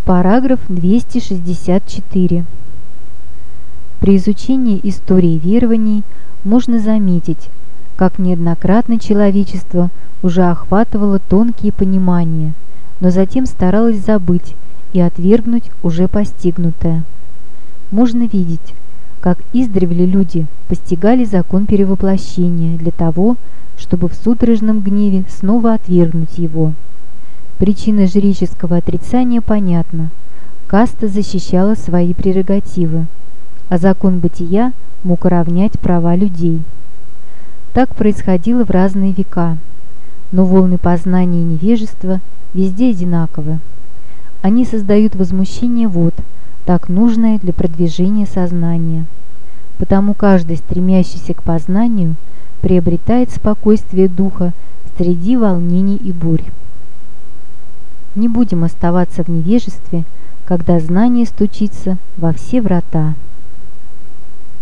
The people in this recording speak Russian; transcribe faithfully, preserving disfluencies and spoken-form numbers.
Параграф двести шестьдесят четыре. При изучении истории верований можно заметить, как неоднократно человечество уже охватывало тонкие понимания, но затем старалось забыть и отвергнуть уже постигнутое. Можно видеть, как издревле люди постигали закон перевоплощения для того, чтобы в судорожном гневе снова отвергнуть его. Причина жреческого отрицания понятна. Каста защищала свои прерогативы, а закон бытия мог уравнять права людей. Так происходило в разные века, но волны познания и невежества везде одинаковы. Они создают возмущение вод, так нужное для продвижения сознания. Потому каждый, стремящийся к познанию, приобретает спокойствие духа среди волнений и бурь. Не будем оставаться в невежестве, когда знание стучится во все врата.